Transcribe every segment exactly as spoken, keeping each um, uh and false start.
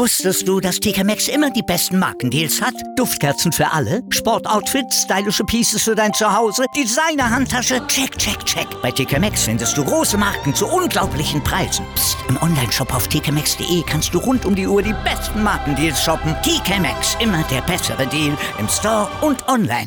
Wusstest du, dass T K Maxx immer die besten Markendeals hat? Duftkerzen für alle, Sportoutfits, stylische Pieces für dein Zuhause, Designer-Handtasche, check, check, check. Bei T K Maxx findest du große Marken zu unglaublichen Preisen. Psst. Im Onlineshop auf t k maxx punkt d e kannst du rund um die Uhr die besten Markendeals shoppen. T K Maxx, immer der bessere Deal im Store und online.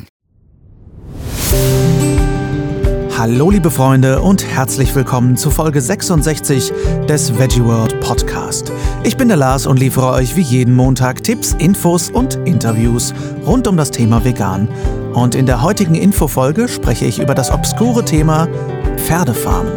Hallo liebe Freunde und herzlich willkommen zu Folge sechsundsechzig des Veggie World Podcast. Ich bin der Lars und liefere euch wie jeden Montag Tipps, Infos und Interviews rund um das Thema Vegan. Und in der heutigen Infofolge spreche ich über das obskure Thema Pferdefarmen.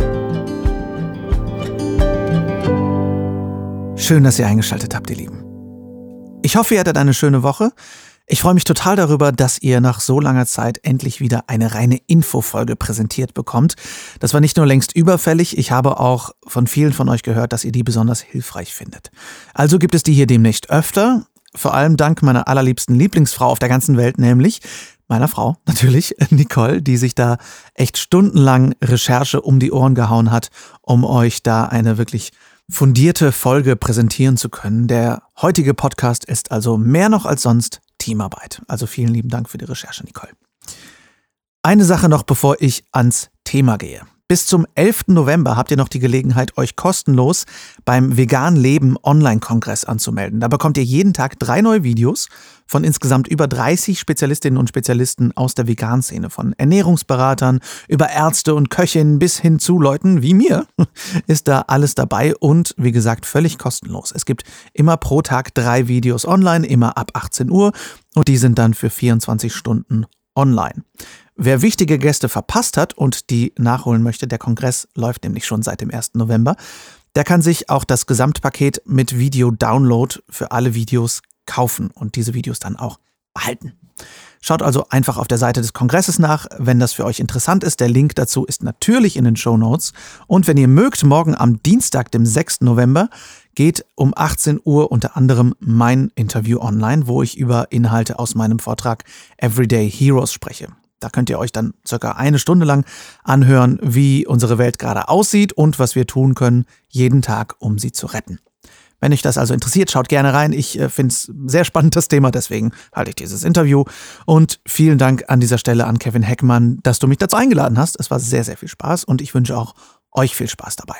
Schön, dass ihr eingeschaltet habt, ihr Lieben. Ich hoffe, ihr hattet eine schöne Woche. Ich freue mich total darüber, dass ihr nach so langer Zeit endlich wieder eine reine Infofolge präsentiert bekommt. Das war nicht nur längst überfällig, ich habe auch von vielen von euch gehört, dass ihr die besonders hilfreich findet. Also gibt es die hier demnächst öfter, vor allem dank meiner allerliebsten Lieblingsfrau auf der ganzen Welt, nämlich meiner Frau, natürlich, Nicole, die sich da echt stundenlang Recherche um die Ohren gehauen hat, um euch da eine wirklich fundierte Folge präsentieren zu können. Der heutige Podcast ist also mehr noch als sonst Teamarbeit. Also vielen lieben Dank für die Recherche, Nicole. Eine Sache noch, bevor ich ans Thema gehe. Bis zum elften November habt ihr noch die Gelegenheit, euch kostenlos beim Vegan Leben Online-Kongress anzumelden. Da bekommt ihr jeden Tag drei neue Videos von insgesamt über dreißig Spezialistinnen und Spezialisten aus der Vegan-Szene. Von Ernährungsberatern über Ärzte und Köchinnen bis hin zu Leuten wie mir ist da alles dabei und wie gesagt völlig kostenlos. Es gibt immer pro Tag drei Videos online, immer ab achtzehn Uhr und die sind dann für vierundzwanzig Stunden online. Wer wichtige Gäste verpasst hat und die nachholen möchte, der Kongress läuft nämlich schon seit dem ersten November, der kann sich auch das Gesamtpaket mit Video-Download für alle Videos kaufen und diese Videos dann auch behalten. Schaut also einfach auf der Seite des Kongresses nach, wenn das für euch interessant ist. Der Link dazu ist natürlich in den Shownotes. Und wenn ihr mögt, morgen am Dienstag, dem sechsten November, geht um achtzehn Uhr unter anderem mein Interview online, wo ich über Inhalte aus meinem Vortrag Everyday Heroes spreche. Da könnt ihr euch dann circa eine Stunde lang anhören, wie unsere Welt gerade aussieht und was wir tun können, jeden Tag, um sie zu retten. Wenn euch das also interessiert, schaut gerne rein. Ich äh, finde es ein sehr spannend, das Thema, deswegen halte ich dieses Interview. Und vielen Dank an dieser Stelle an Kevin Heckmann, dass du mich dazu eingeladen hast. Es war sehr, sehr viel Spaß und ich wünsche auch euch viel Spaß dabei.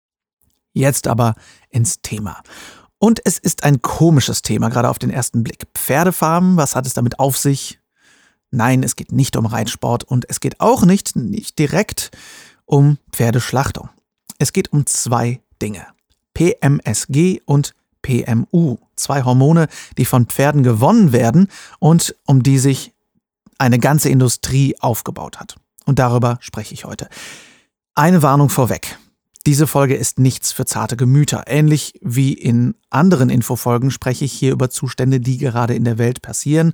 Jetzt aber ins Thema. Und es ist ein komisches Thema, gerade auf den ersten Blick. Pferdefarmen, was hat es damit auf sich? Nein, es geht nicht um Reitsport und es geht auch nicht, nicht direkt um Pferdeschlachtung. Es geht um zwei Dinge. P M S G und P M U. Zwei Hormone, die von Pferden gewonnen werden und um die sich eine ganze Industrie aufgebaut hat. Und darüber spreche ich heute. Eine Warnung vorweg. Diese Folge ist nichts für zarte Gemüter. Ähnlich wie in anderen Infofolgen spreche ich hier über Zustände, die gerade in der Welt passieren.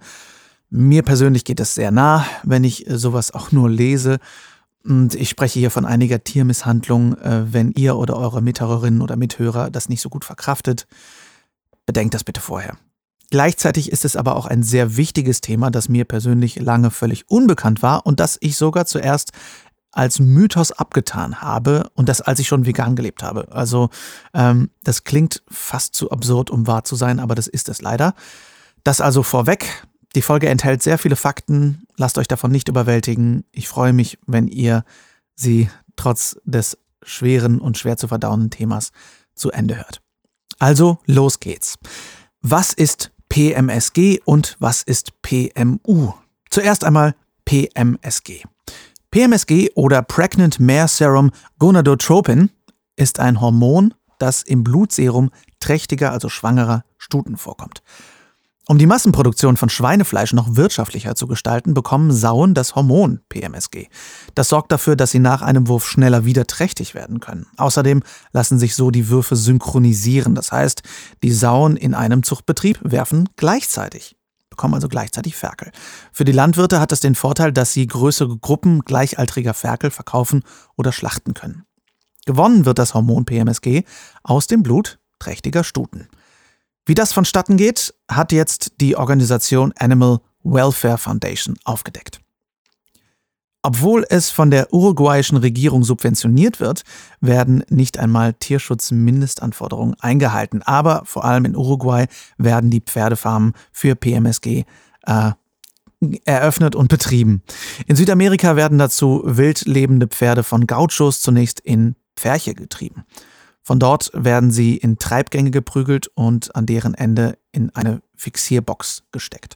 Mir persönlich geht es sehr nah, wenn ich sowas auch nur lese. Und ich spreche hier von einiger Tiermisshandlung. Wenn ihr oder eure Mithörerinnen oder Mithörer das nicht so gut verkraftet, bedenkt das bitte vorher. Gleichzeitig ist es aber auch ein sehr wichtiges Thema, das mir persönlich lange völlig unbekannt war und das ich sogar zuerst als Mythos abgetan habe und das, als ich schon vegan gelebt habe. Also ähm, das klingt fast zu absurd, um wahr zu sein, aber das ist es leider. Das also vorweg. Die Folge enthält sehr viele Fakten, lasst euch davon nicht überwältigen. Ich freue mich, wenn ihr sie trotz des schweren und schwer zu verdauenden Themas zu Ende hört. Also, los geht's. Was ist P M S G und was ist P M U? Zuerst einmal P M S G. P M S G oder Pregnant Mare Serum Gonadotropin ist ein Hormon, das im Blutserum trächtiger, also schwangerer Stuten vorkommt. Um die Massenproduktion von Schweinefleisch noch wirtschaftlicher zu gestalten, bekommen Sauen das Hormon P M S G. Das sorgt dafür, dass sie nach einem Wurf schneller wieder trächtig werden können. Außerdem lassen sich so die Würfe synchronisieren. Das heißt, die Sauen in einem Zuchtbetrieb werfen gleichzeitig, bekommen also gleichzeitig Ferkel. Für die Landwirte hat das den Vorteil, dass sie größere Gruppen gleichaltriger Ferkel verkaufen oder schlachten können. Gewonnen wird das Hormon P M S G aus dem Blut trächtiger Stuten. Wie das vonstatten geht, hat jetzt die Organisation Animal Welfare Foundation aufgedeckt. Obwohl es von der uruguayischen Regierung subventioniert wird, werden nicht einmal Tierschutzmindestanforderungen eingehalten. Aber vor allem in Uruguay werden die Pferdefarmen für P M S G äh, eröffnet und betrieben. In Südamerika werden dazu wild lebende Pferde von Gauchos zunächst in Pferche getrieben. Von dort werden sie in Treibgänge geprügelt und an deren Ende in eine Fixierbox gesteckt.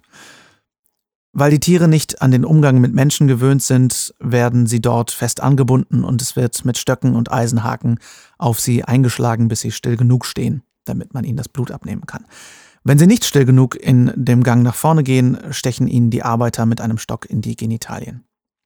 Weil die Tiere nicht an den Umgang mit Menschen gewöhnt sind, werden sie dort fest angebunden und es wird mit Stöcken und Eisenhaken auf sie eingeschlagen, bis sie still genug stehen, damit man ihnen das Blut abnehmen kann. Wenn sie nicht still genug in dem Gang nach vorne gehen, stechen ihnen die Arbeiter mit einem Stock in die Genitalien.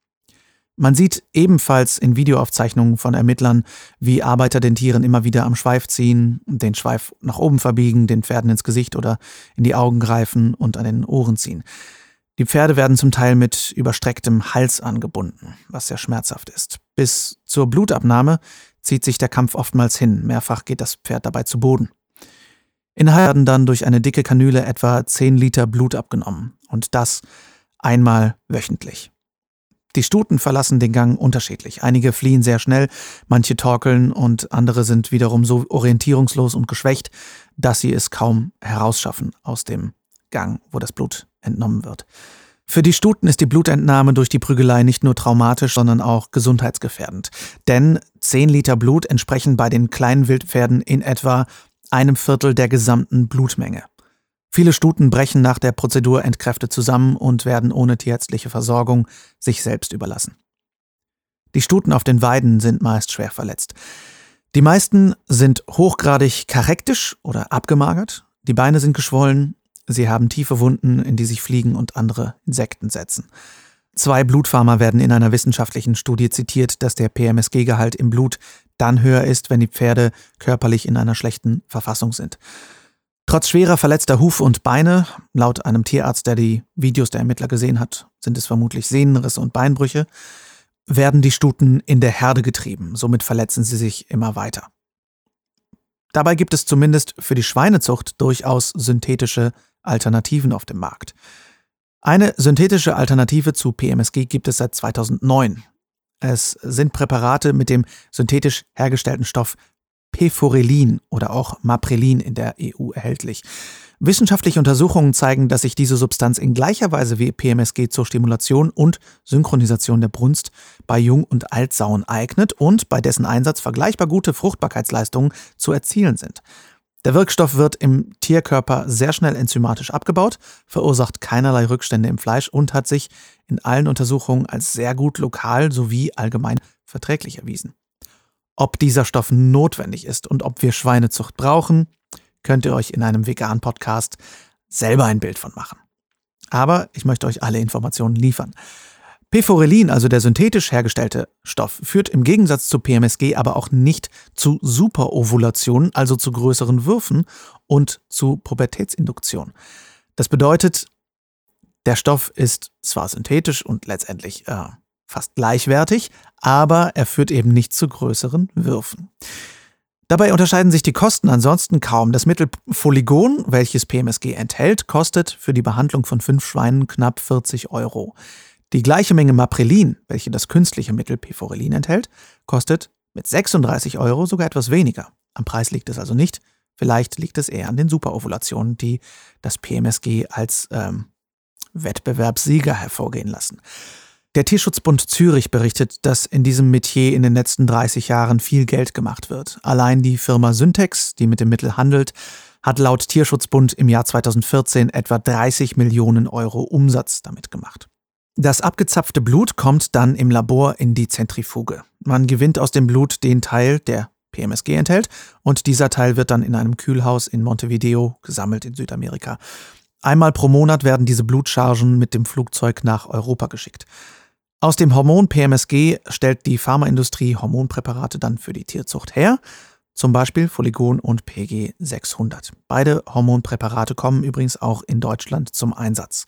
Man sieht ebenfalls in Videoaufzeichnungen von Ermittlern, wie Arbeiter den Tieren immer wieder am Schweif ziehen, den Schweif nach oben verbiegen, den Pferden ins Gesicht oder in die Augen greifen und an den Ohren ziehen. Die Pferde werden zum Teil mit überstrecktem Hals angebunden, was sehr schmerzhaft ist. Bis zur Blutabnahme zieht sich der Kampf oftmals hin. Mehrfach geht das Pferd dabei zu Boden. Innerhalb werden dann durch eine dicke Kanüle etwa zehn Liter Blut abgenommen. Und das einmal wöchentlich. Die Stuten verlassen den Gang unterschiedlich. Einige fliehen sehr schnell, manche torkeln und andere sind wiederum so orientierungslos und geschwächt, dass sie es kaum herausschaffen aus dem Gang, wo das Blut entnommen wird. Für die Stuten ist die Blutentnahme durch die Prügelei nicht nur traumatisch, sondern auch gesundheitsgefährdend. Denn zehn Liter Blut entsprechen bei den kleinen Wildpferden in etwa einem Viertel der gesamten Blutmenge. Viele Stuten brechen nach der Prozedur entkräftet zusammen und werden ohne tierärztliche Versorgung sich selbst überlassen. Die Stuten auf den Weiden sind meist schwer verletzt. Die meisten sind hochgradig karektisch oder abgemagert, die Beine sind geschwollen, sie haben tiefe Wunden, in die sich Fliegen und andere Insekten setzen. Zwei Blutfarmer werden in einer wissenschaftlichen Studie zitiert, dass der P M S G-Gehalt im Blut dann höher ist, wenn die Pferde körperlich in einer schlechten Verfassung sind. Trotz schwerer verletzter Hufe und Beine, laut einem Tierarzt, der die Videos der Ermittler gesehen hat, sind es vermutlich Sehnenrisse und Beinbrüche, werden die Stuten in der Herde getrieben, somit verletzen sie sich immer weiter. Dabei gibt es zumindest für die Schweinezucht durchaus synthetische Alternativen auf dem Markt. Eine synthetische Alternative zu P M S G gibt es seit zweitausendneun. Es sind Präparate mit dem synthetisch hergestellten Stoff Peforelin oder auch Maprelin in der E U erhältlich. Wissenschaftliche Untersuchungen zeigen, dass sich diese Substanz in gleicher Weise wie P M S G zur Stimulation und Synchronisation der Brunst bei Jung- und Altsauen eignet und bei dessen Einsatz vergleichbar gute Fruchtbarkeitsleistungen zu erzielen sind. Der Wirkstoff wird im Tierkörper sehr schnell enzymatisch abgebaut, verursacht keinerlei Rückstände im Fleisch und hat sich in allen Untersuchungen als sehr gut lokal sowie allgemein verträglich erwiesen. Ob dieser Stoff notwendig ist und ob wir Schweinezucht brauchen, könnt ihr euch in einem veganen Podcast selber ein Bild von machen. Aber ich möchte euch alle Informationen liefern. Peforelin, also der synthetisch hergestellte Stoff, führt im Gegensatz zu P M S G aber auch nicht zu Superovulationen, also zu größeren Würfen und zu Pubertätsinduktion. Das bedeutet, der Stoff ist zwar synthetisch und letztendlich äh, fast gleichwertig, aber er führt eben nicht zu größeren Würfen. Dabei unterscheiden sich die Kosten ansonsten kaum. Das Mittel Foligon, welches P M S G enthält, kostet für die Behandlung von fünf Schweinen knapp vierzig Euro. Die gleiche Menge Maprelin, welche das künstliche Mittel Peforelin enthält, kostet mit sechsunddreißig Euro sogar etwas weniger. Am Preis liegt es also nicht. Vielleicht liegt es eher an den Superovulationen, die das P M S G als ähm, Wettbewerbssieger hervorgehen lassen. Der Tierschutzbund Zürich berichtet, dass in diesem Metier in den letzten dreißig Jahren viel Geld gemacht wird. Allein die Firma Syntex, die mit dem Mittel handelt, hat laut Tierschutzbund im Jahr zweitausendvierzehn etwa dreißig Millionen Euro Umsatz damit gemacht. Das abgezapfte Blut kommt dann im Labor in die Zentrifuge. Man gewinnt aus dem Blut den Teil, der P M S G enthält, und dieser Teil wird dann in einem Kühlhaus in Montevideo gesammelt in Südamerika. Einmal pro Monat werden diese Blutchargen mit dem Flugzeug nach Europa geschickt. Aus dem Hormon P M S G stellt die Pharmaindustrie Hormonpräparate dann für die Tierzucht her, zum Beispiel Foligon und P G sechshundert. Beide Hormonpräparate kommen übrigens auch in Deutschland zum Einsatz.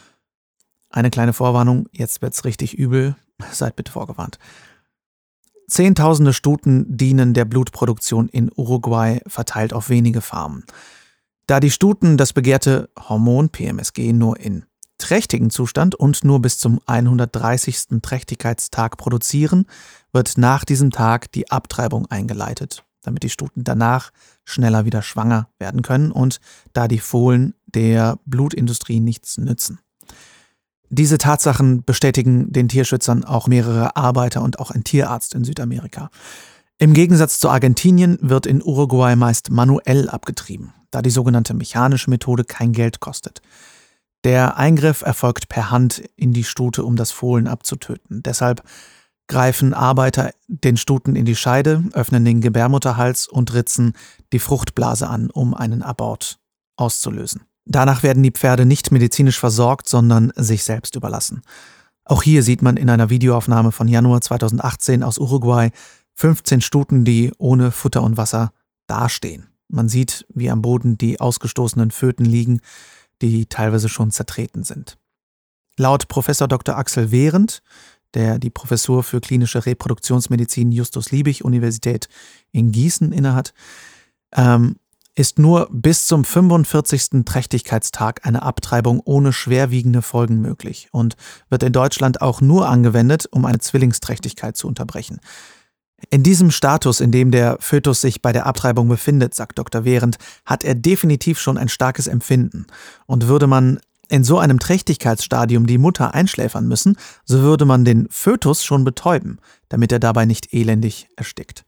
Eine kleine Vorwarnung, jetzt wird's richtig übel, seid bitte vorgewarnt. Zehntausende Stuten dienen der Blutproduktion in Uruguay, verteilt auf wenige Farmen. Da die Stuten das begehrte Hormon P M S G nur in trächtigen Zustand und nur bis zum hundertdreißigsten Trächtigkeitstag produzieren, wird nach diesem Tag die Abtreibung eingeleitet, damit die Stuten danach schneller wieder schwanger werden können und da die Fohlen der Blutindustrie nichts nützen. Diese Tatsachen bestätigen den Tierschützern auch mehrere Arbeiter und auch ein Tierarzt in Südamerika. Im Gegensatz zu Argentinien wird in Uruguay meist manuell abgetrieben, da die sogenannte mechanische Methode kein Geld kostet. Der Eingriff erfolgt per Hand in die Stute, um das Fohlen abzutöten. Deshalb greifen Arbeiter den Stuten in die Scheide, öffnen den Gebärmutterhals und ritzen die Fruchtblase an, um einen Abort auszulösen. Danach werden die Pferde nicht medizinisch versorgt, sondern sich selbst überlassen. Auch hier sieht man in einer Videoaufnahme von Januar zweitausendachtzehn aus Uruguay fünfzehn Stuten, die ohne Futter und Wasser dastehen. Man sieht, wie am Boden die ausgestoßenen Föten liegen, die teilweise schon zertreten sind. Laut Professor Doktor Axel Wehrendt, der die Professur für klinische Reproduktionsmedizin Justus-Liebig-Universität in Gießen innehat, ähm, ist nur bis zum fünfundvierzigsten Trächtigkeitstag eine Abtreibung ohne schwerwiegende Folgen möglich und wird in Deutschland auch nur angewendet, um eine Zwillingsträchtigkeit zu unterbrechen. In diesem Status, in dem der Fötus sich bei der Abtreibung befindet, sagt Doktor Wehrendt, hat er definitiv schon ein starkes Empfinden. Und würde man in so einem Trächtigkeitsstadium die Mutter einschläfern müssen, so würde man den Fötus schon betäuben, damit er dabei nicht elendig erstickt.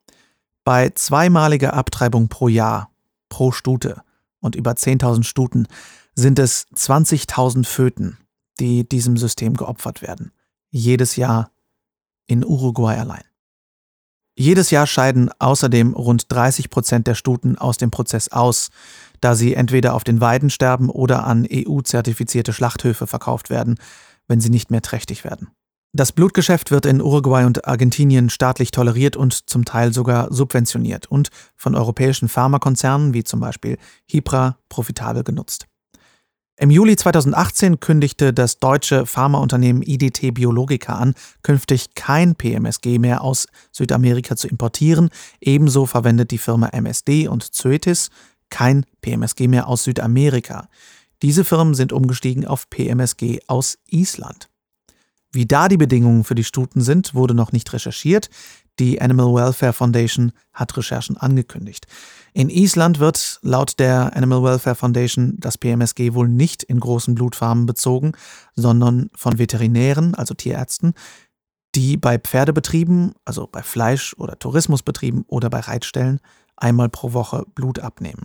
Bei zweimaliger Abtreibung pro Jahr, pro Stute und über zehntausend Stuten sind es zwanzigtausend Föten, die diesem System geopfert werden. Jedes Jahr in Uruguay allein. Jedes Jahr scheiden außerdem rund dreißig Prozent der Stuten aus dem Prozess aus, da sie entweder auf den Weiden sterben oder an E U-zertifizierte Schlachthöfe verkauft werden, wenn sie nicht mehr trächtig werden. Das Blutgeschäft wird in Uruguay und Argentinien staatlich toleriert und zum Teil sogar subventioniert und von europäischen Pharmakonzernen wie zum Beispiel Hipra profitabel genutzt. Im Juli zweitausendachtzehn kündigte das deutsche Pharmaunternehmen I D T Biologica an, künftig kein P M S G mehr aus Südamerika zu importieren. Ebenso verwendet die Firma M S D und Zoetis kein P M S G mehr aus Südamerika. Diese Firmen sind umgestiegen auf P M S G aus Island. Wie da die Bedingungen für die Stuten sind, wurde noch nicht recherchiert. Die Animal Welfare Foundation hat Recherchen angekündigt. In Island wird laut der Animal Welfare Foundation das P M S G wohl nicht in großen Blutfarmen bezogen, sondern von Veterinären, also Tierärzten, die bei Pferdebetrieben, also bei Fleisch- oder Tourismusbetrieben oder bei Reitstellen einmal pro Woche Blut abnehmen.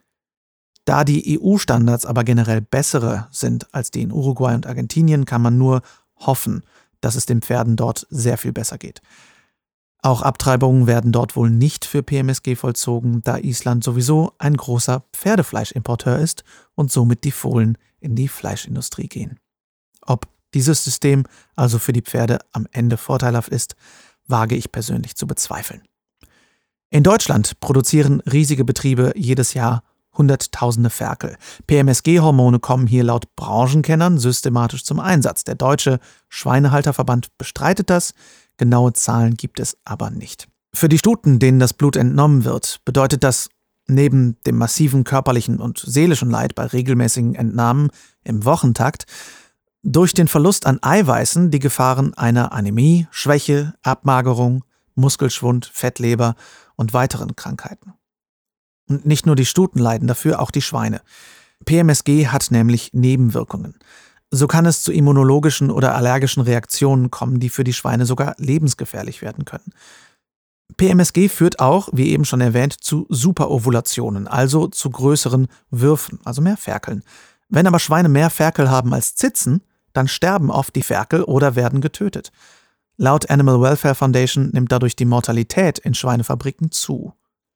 Da die E U-Standards aber generell bessere sind als die in Uruguay und Argentinien, kann man nur hoffen, dass es den Pferden dort sehr viel besser geht. Auch Abtreibungen werden dort wohl nicht für P M S G vollzogen, da Island sowieso ein großer Pferdefleischimporteur ist und somit die Fohlen in die Fleischindustrie gehen. Ob dieses System also für die Pferde am Ende vorteilhaft ist, wage ich persönlich zu bezweifeln. In Deutschland produzieren riesige Betriebe jedes Jahr Hunderttausende Ferkel. P M S G-Hormone kommen hier laut Branchenkennern systematisch zum Einsatz. Der Deutsche Schweinehalterverband bestreitet das. Genaue Zahlen gibt es aber nicht. Für die Stuten, denen das Blut entnommen wird, bedeutet das neben dem massiven körperlichen und seelischen Leid bei regelmäßigen Entnahmen im Wochentakt durch den Verlust an Eiweißen die Gefahren einer Anämie, Schwäche, Abmagerung, Muskelschwund, Fettleber und weiteren Krankheiten. Und nicht nur die Stuten leiden dafür, auch die Schweine. P M S G hat nämlich Nebenwirkungen. So kann es zu immunologischen oder allergischen Reaktionen kommen, die für die Schweine sogar lebensgefährlich werden können. P M S G führt auch, wie eben schon erwähnt, zu Superovulationen, also zu größeren Würfen, also mehr Ferkeln. Wenn aber Schweine mehr Ferkel haben als Zitzen, dann sterben oft die Ferkel oder werden getötet. Laut Animal Welfare Foundation nimmt dadurch die Mortalität in Schweinefabriken zu.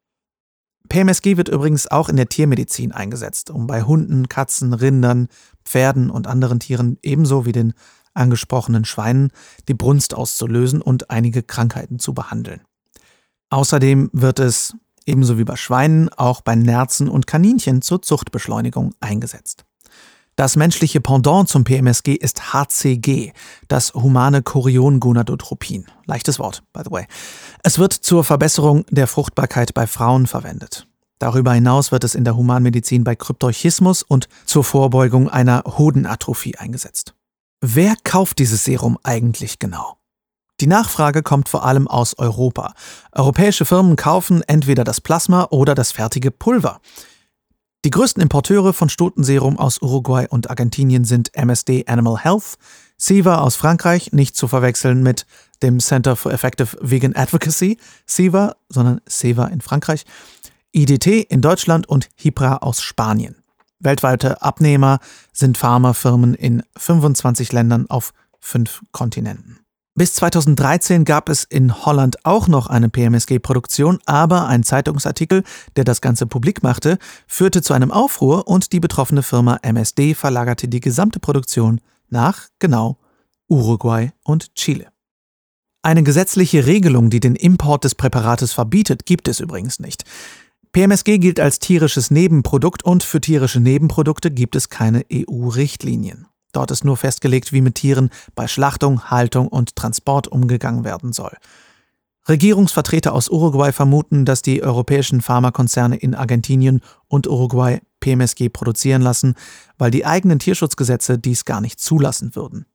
P M S G wird übrigens auch in der Tiermedizin eingesetzt, um bei Hunden, Katzen, Rindern, Pferden und anderen Tieren ebenso wie den angesprochenen Schweinen die Brunst auszulösen und einige Krankheiten zu behandeln. Außerdem wird es, ebenso wie bei Schweinen, auch bei Nerzen und Kaninchen zur Zuchtbeschleunigung eingesetzt. Das menschliche Pendant zum P M S G ist H C G, das humane Chorion-Gonadotropin. Leichtes Wort, by the way. Es wird zur Verbesserung der Fruchtbarkeit bei Frauen verwendet. Darüber hinaus wird es in der Humanmedizin bei Kryptorchismus und zur Vorbeugung einer Hodenatrophie eingesetzt. Wer kauft dieses Serum eigentlich genau? Die Nachfrage kommt vor allem aus Europa. Europäische Firmen kaufen entweder das Plasma oder das fertige Pulver. Die größten Importeure von Stutenserum aus Uruguay und Argentinien sind M S D Animal Health, CEVA aus Frankreich, nicht zu verwechseln mit dem Center for Effective Vegan Advocacy, CEVA, sondern CEVA in Frankreich, I D T in Deutschland und Hipra aus Spanien. Weltweite Abnehmer sind Pharmafirmen in fünfundzwanzig Ländern auf fünf Kontinenten. Bis zweitausenddreizehn gab es in Holland auch noch eine P M S G-Produktion, aber ein Zeitungsartikel, der das Ganze publik machte, führte zu einem Aufruhr und die betroffene Firma M S D verlagerte die gesamte Produktion nach, genau, Uruguay und Chile. Eine gesetzliche Regelung, die den Import des Präparates verbietet, gibt es übrigens nicht. P M S G gilt als tierisches Nebenprodukt und für tierische Nebenprodukte gibt es keine E U-Richtlinien. Dort ist nur festgelegt, wie mit Tieren bei Schlachtung, Haltung und Transport umgegangen werden soll. Regierungsvertreter aus Uruguay vermuten, dass die europäischen Pharmakonzerne in Argentinien und Uruguay P M S G produzieren lassen, weil die eigenen Tierschutzgesetze dies gar nicht zulassen würden.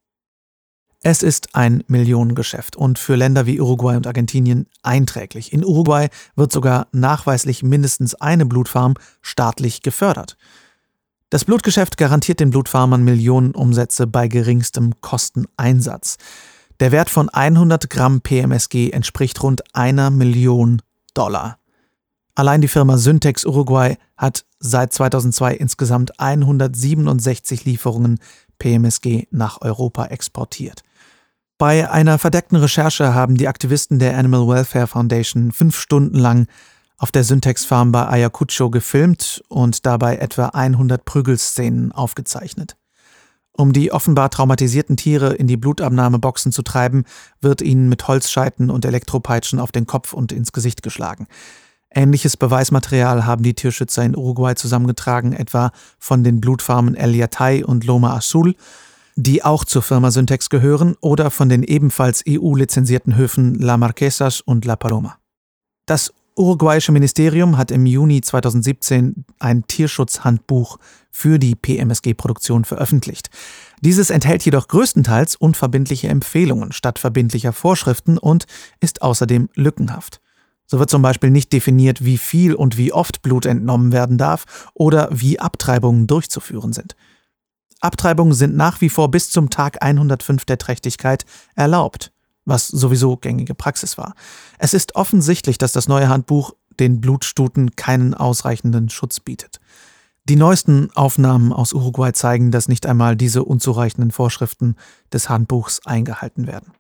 Es ist ein Millionengeschäft und für Länder wie Uruguay und Argentinien einträglich. In Uruguay wird sogar nachweislich mindestens eine Blutfarm staatlich gefördert. Das Blutgeschäft garantiert den Blutfarmern Millionenumsätze bei geringstem Kosteneinsatz. Der Wert von hundert Gramm P M S G entspricht rund einer Million Dollar. Allein die Firma Syntex Uruguay hat seit zweitausendzwei insgesamt hundertsiebenundsechzig Lieferungen P M S G nach Europa exportiert. Bei einer verdeckten Recherche haben die Aktivisten der Animal Welfare Foundation fünf Stunden lang auf der Syntex-Farm bei Ayacucho gefilmt und dabei etwa hundert Prügelszenen aufgezeichnet. Um die offenbar traumatisierten Tiere in die Blutabnahmeboxen zu treiben, wird ihnen mit Holzscheiten und Elektropeitschen auf den Kopf und ins Gesicht geschlagen. Ähnliches Beweismaterial haben die Tierschützer in Uruguay zusammengetragen, etwa von den Blutfarmen El Yatay und Loma Azul, die auch zur Firma Syntex gehören, oder von den ebenfalls E U-lizenzierten Höfen La Marquesas und La Paloma. Das uruguayische Ministerium hat im Juni zweitausendsiebzehn ein Tierschutzhandbuch für die P M S G-Produktion veröffentlicht. Dieses enthält jedoch größtenteils unverbindliche Empfehlungen statt verbindlicher Vorschriften und ist außerdem lückenhaft. So wird zum Beispiel nicht definiert, wie viel und wie oft Blut entnommen werden darf oder wie Abtreibungen durchzuführen sind. Abtreibungen sind nach wie vor bis zum Tag hundertfünf der Trächtigkeit erlaubt, was sowieso gängige Praxis war. Es ist offensichtlich, dass das neue Handbuch den Blutstuten keinen ausreichenden Schutz bietet. Die neuesten Aufnahmen aus Uruguay zeigen, dass nicht einmal diese unzureichenden Vorschriften des Handbuchs eingehalten werden.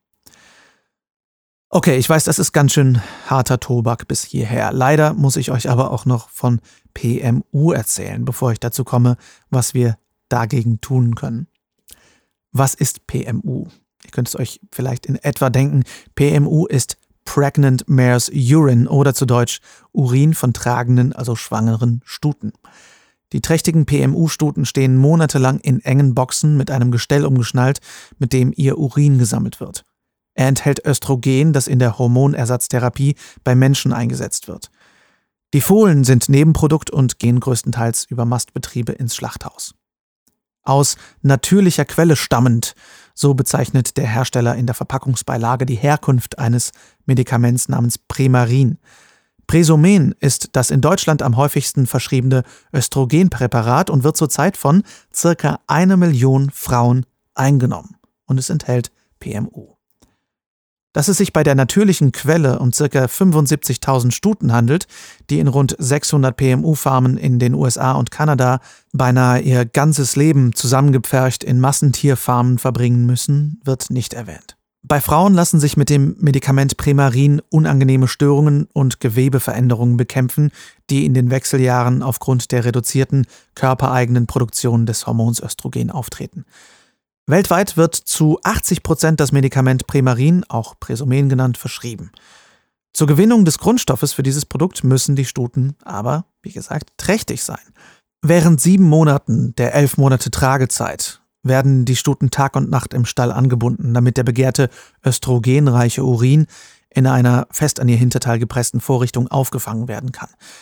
Okay, ich weiß, das ist ganz schön harter Tobak bis hierher. Leider muss ich euch aber auch noch von P M U erzählen, bevor ich dazu komme, was wir dagegen tun können. Was ist P M U? Ihr könnt es euch vielleicht in etwa denken. P M U ist Pregnant Mare's Urine oder zu Deutsch Urin von tragenden, also schwangeren Stuten. Die trächtigen P M U-Stuten stehen monatelang in engen Boxen mit einem Gestell umgeschnallt, mit dem ihr Urin gesammelt wird. Er enthält Östrogen, das in der Hormonersatztherapie bei Menschen eingesetzt wird. Die Fohlen sind Nebenprodukt und gehen größtenteils über Mastbetriebe ins Schlachthaus. Aus natürlicher Quelle stammend, so bezeichnet der Hersteller in der Verpackungsbeilage die Herkunft eines Medikaments namens Premarin. Presomen ist das in Deutschland am häufigsten verschriebene Östrogenpräparat und wird zurzeit von circa eine Million Frauen eingenommen. Und es enthält P M U. Dass es sich bei der natürlichen Quelle um ca. fünfundsiebzigtausend Stuten handelt, die in rund sechshundert P M U-Farmen in den U S A und Kanada beinahe ihr ganzes Leben zusammengepfercht in Massentierfarmen verbringen müssen, wird nicht erwähnt. Bei Frauen lassen sich mit dem Medikament Premarin unangenehme Störungen und Gewebeveränderungen bekämpfen, die in den Wechseljahren aufgrund der reduzierten körpereigenen Produktion des Hormons Östrogen auftreten. Weltweit wird zu achtzig Prozent das Medikament Premarin, auch Presomen genannt, verschrieben. Zur Gewinnung des Grundstoffes für dieses Produkt müssen die Stuten aber, wie gesagt, trächtig sein. Während sieben Monaten der elf Monate Tragezeit werden die Stuten Tag und Nacht im Stall angebunden, damit der begehrte östrogenreiche Urin in einer fest an ihr Hinterteil gepressten Vorrichtung aufgefangen werden kann.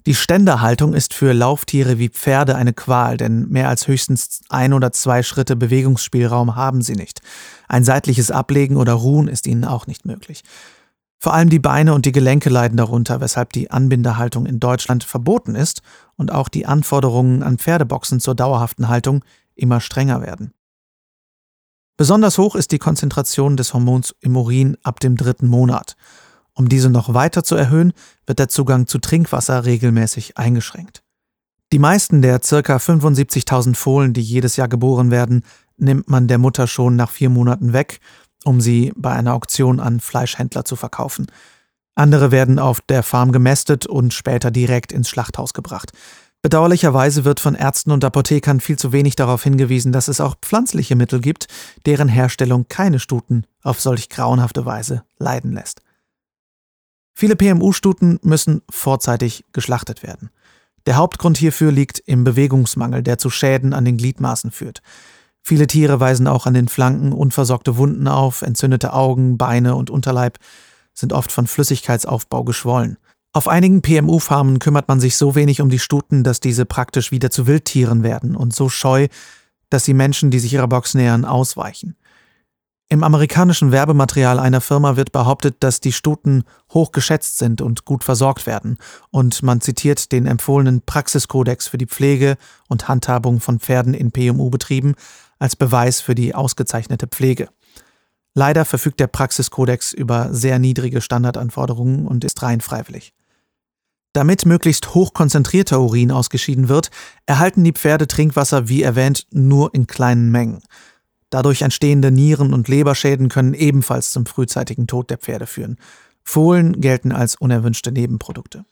Die Ständerhaltung ist für Lauftiere wie Pferde eine Qual, denn mehr als höchstens ein oder zwei Schritte Bewegungsspielraum haben sie nicht. Ein seitliches Ablegen oder Ruhen ist ihnen auch nicht möglich. Vor allem die Beine und die Gelenke leiden darunter, weshalb die Anbindehaltung in Deutschland verboten ist und auch die Anforderungen an Pferdeboxen zur dauerhaften Haltung immer strenger werden. Besonders hoch ist die Konzentration des Hormons im Urin ab dem dritten Monat. Um diese noch weiter zu erhöhen, wird der Zugang zu Trinkwasser regelmäßig eingeschränkt. Die meisten der ca. fünfundsiebzigtausend Fohlen, die jedes Jahr geboren werden, nimmt man der Mutter schon nach vier Monaten weg, um sie bei einer Auktion an Fleischhändler zu verkaufen. Andere werden auf der Farm gemästet und später direkt ins Schlachthaus gebracht. Bedauerlicherweise wird von Ärzten und Apothekern viel zu wenig darauf hingewiesen, dass es auch pflanzliche Mittel gibt, deren Herstellung keine Stuten auf solch grauenhafte Weise leiden lässt. Viele P M U-Stuten müssen vorzeitig geschlachtet werden. Der Hauptgrund hierfür liegt im Bewegungsmangel, der zu Schäden an den Gliedmaßen führt. Viele Tiere weisen auch an den Flanken unversorgte Wunden auf, entzündete Augen, Beine und Unterleib sind oft von Flüssigkeitsaufbau geschwollen. Auf einigen P M U-Farmen kümmert man sich so wenig um die Stuten, dass diese praktisch wieder zu Wildtieren werden und so scheu, dass sie Menschen, die sich ihrer Box nähern, ausweichen. Im amerikanischen Werbematerial einer Firma wird behauptet, dass die Stuten hoch geschätzt sind und gut versorgt werden, und man zitiert den empfohlenen Praxiskodex für die Pflege und Handhabung von Pferden in P M U-Betrieben als Beweis für die ausgezeichnete Pflege. Leider verfügt der Praxiskodex über sehr niedrige Standardanforderungen und ist rein freiwillig. Damit möglichst hochkonzentrierter Urin ausgeschieden wird, erhalten die Pferde Trinkwasser, wie erwähnt, nur in kleinen Mengen. Dadurch entstehende Nieren- und Leberschäden können ebenfalls zum frühzeitigen Tod der Pferde führen. Fohlen gelten als unerwünschte Nebenprodukte.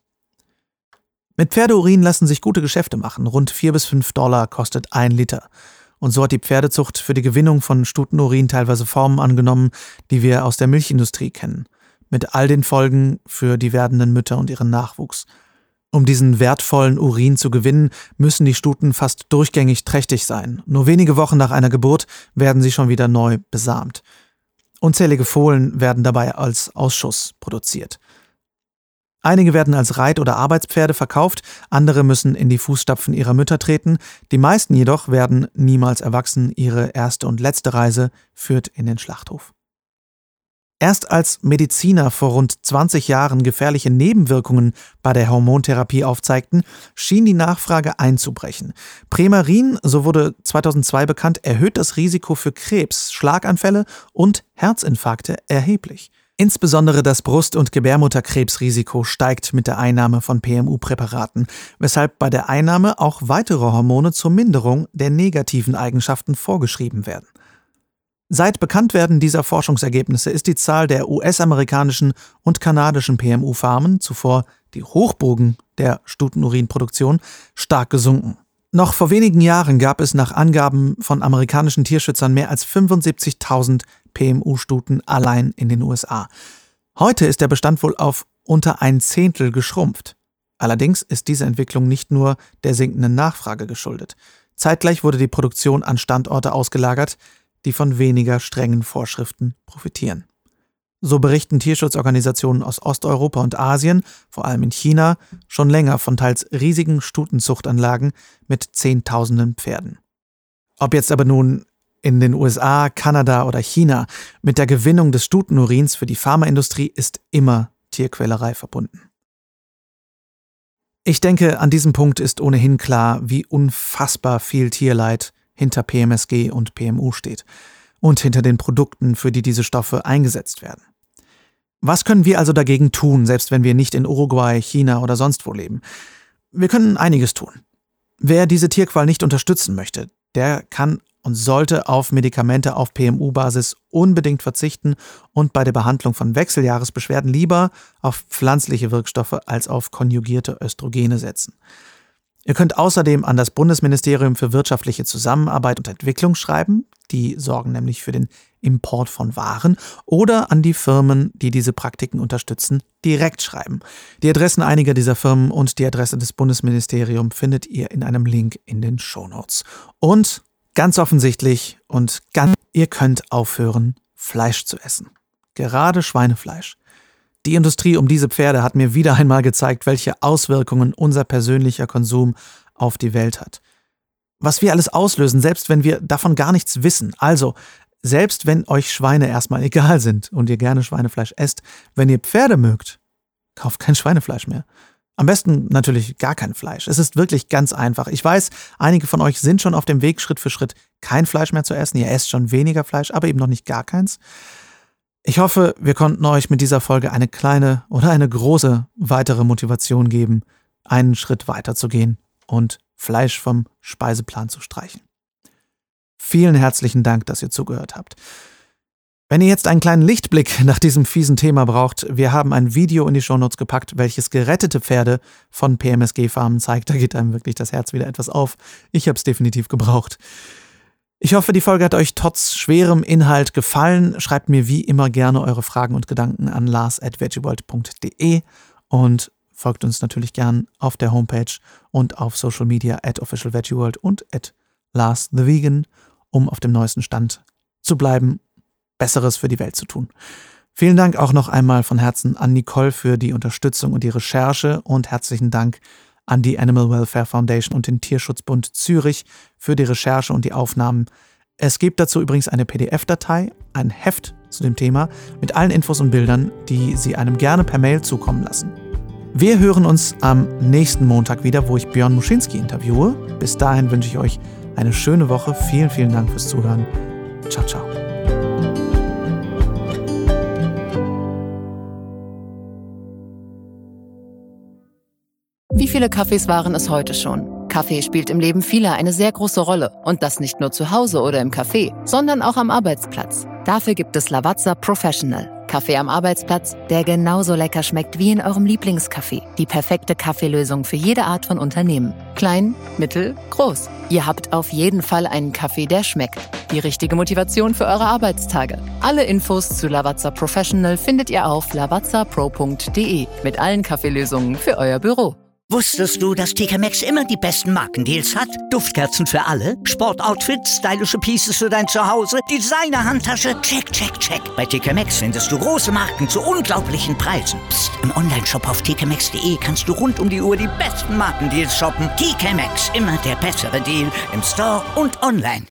Mit Pferdeurin lassen sich gute Geschäfte machen. Rund vier bis fünf Dollar kostet ein Liter. Und so hat die Pferdezucht für die Gewinnung von Stutenurin teilweise Formen angenommen, die wir aus der Milchindustrie kennen. Mit all den Folgen für die werdenden Mütter und ihren Nachwuchs. Um diesen wertvollen Urin zu gewinnen, müssen die Stuten fast durchgängig trächtig sein. Nur wenige Wochen nach einer Geburt werden sie schon wieder neu besamt. Unzählige Fohlen werden dabei als Ausschuss produziert. Einige werden als Reit- oder Arbeitspferde verkauft, andere müssen in die Fußstapfen ihrer Mütter treten, die meisten jedoch werden niemals erwachsen, ihre erste und letzte Reise führt in den Schlachthof. Erst als Mediziner vor rund zwanzig Jahren gefährliche Nebenwirkungen bei der Hormontherapie aufzeigten, schien die Nachfrage einzubrechen. Premarin, so wurde zweitausendzwei bekannt, erhöht das Risiko für Krebs, Schlaganfälle und Herzinfarkte erheblich. Insbesondere das Brust- und Gebärmutterkrebsrisiko steigt mit der Einnahme von P M U-Präparaten, weshalb bei der Einnahme auch weitere Hormone zur Minderung der negativen Eigenschaften vorgeschrieben werden. Seit Bekanntwerden dieser Forschungsergebnisse ist die Zahl der U S-amerikanischen und kanadischen P M U-Farmen, zuvor die Hochburgen der Stutenurinproduktion, stark gesunken. Noch vor wenigen Jahren gab es nach Angaben von amerikanischen Tierschützern mehr als fünfundsiebzigtausend P M U-Stuten allein in den U S A. Heute ist der Bestand wohl auf unter ein Zehntel geschrumpft. Allerdings ist diese Entwicklung nicht nur der sinkenden Nachfrage geschuldet. Zeitgleich wurde die Produktion an Standorte ausgelagert, die von weniger strengen Vorschriften profitieren. So berichten Tierschutzorganisationen aus Osteuropa und Asien, vor allem in China, schon länger von teils riesigen Stutenzuchtanlagen mit Zehntausenden Pferden. Ob jetzt aber nun in den U S A, Kanada oder China, mit der Gewinnung des Stutenurins für die Pharmaindustrie ist immer Tierquälerei verbunden. Ich denke, an diesem Punkt ist ohnehin klar, wie unfassbar viel Tierleid hinter P M S G und P M U steht und hinter den Produkten, für die diese Stoffe eingesetzt werden. Was können wir also dagegen tun, selbst wenn wir nicht in Uruguay, China oder sonst wo leben? Wir können einiges tun. Wer diese Tierqual nicht unterstützen möchte, der kann und sollte auf Medikamente auf P M U-Basis unbedingt verzichten und bei der Behandlung von Wechseljahresbeschwerden lieber auf pflanzliche Wirkstoffe als auf konjugierte Östrogene setzen. Ihr könnt außerdem an das Bundesministerium für wirtschaftliche Zusammenarbeit und Entwicklung schreiben, die sorgen nämlich für den Import von Waren, oder an die Firmen, die diese Praktiken unterstützen, direkt schreiben. Die Adressen einiger dieser Firmen und die Adresse des Bundesministeriums findet ihr in einem Link in den Shownotes. Und ganz offensichtlich und ganz, ihr könnt aufhören, Fleisch zu essen. Gerade Schweinefleisch. Die Industrie um diese Pferde hat mir wieder einmal gezeigt, welche Auswirkungen unser persönlicher Konsum auf die Welt hat. Was wir alles auslösen, selbst wenn wir davon gar nichts wissen. Also, selbst wenn euch Schweine erstmal egal sind und ihr gerne Schweinefleisch esst, wenn ihr Pferde mögt, kauft kein Schweinefleisch mehr. Am besten natürlich gar kein Fleisch. Es ist wirklich ganz einfach. Ich weiß, einige von euch sind schon auf dem Weg, Schritt für Schritt kein Fleisch mehr zu essen. Ihr esst schon weniger Fleisch, aber eben noch nicht gar keins. Ich hoffe, wir konnten euch mit dieser Folge eine kleine oder eine große weitere Motivation geben, einen Schritt weiter zu gehen und Fleisch vom Speiseplan zu streichen. Vielen herzlichen Dank, dass ihr zugehört habt. Wenn ihr jetzt einen kleinen Lichtblick nach diesem fiesen Thema braucht, wir haben ein Video in die Shownotes gepackt, welches gerettete Pferde von P M S G-Farmen zeigt. Da geht einem wirklich das Herz wieder etwas auf. Ich habe es definitiv gebraucht. Ich hoffe, die Folge hat euch trotz schwerem Inhalt gefallen. Schreibt mir wie immer gerne eure Fragen und Gedanken an lars at veggieworld punkt de und folgt uns natürlich gern auf der Homepage und auf Social Media at official veggieworld und at lars the vegan, um auf dem neuesten Stand zu bleiben, Besseres für die Welt zu tun. Vielen Dank auch noch einmal von Herzen an Nicole für die Unterstützung und die Recherche und herzlichen Dank an die Animal Welfare Foundation und den Tierschutzbund Zürich für die Recherche und die Aufnahmen. Es gibt dazu übrigens eine P D F-Datei, ein Heft zu dem Thema mit allen Infos und Bildern, die Sie einem gerne per Mail zukommen lassen. Wir hören uns am nächsten Montag wieder, wo ich Björn Muschinski interviewe. Bis dahin wünsche ich euch eine schöne Woche. Vielen, vielen Dank fürs Zuhören. Ciao, ciao. Wie viele Kaffees waren es heute schon? Kaffee spielt im Leben vieler eine sehr große Rolle. Und das nicht nur zu Hause oder im Café, sondern auch am Arbeitsplatz. Dafür gibt es Lavazza Professional. Kaffee am Arbeitsplatz, der genauso lecker schmeckt wie in eurem Lieblingscafé. Die perfekte Kaffeelösung für jede Art von Unternehmen. Klein, mittel, groß. Ihr habt auf jeden Fall einen Kaffee, der schmeckt. Die richtige Motivation für eure Arbeitstage. Alle Infos zu Lavazza Professional findet ihr auf lavazza pro punkt de mit allen Kaffeelösungen für euer Büro. Wusstest du, dass T K Maxx immer die besten Markendeals hat? Duftkerzen für alle, Sportoutfits, stylische Pieces für dein Zuhause, Designer-Handtasche, check, check, check. Bei T K Maxx findest du große Marken zu unglaublichen Preisen. Psst. Im Onlineshop auf t k maxx punkt de kannst du rund um die Uhr die besten Markendeals shoppen. T K Maxx, immer der bessere Deal im Store und online.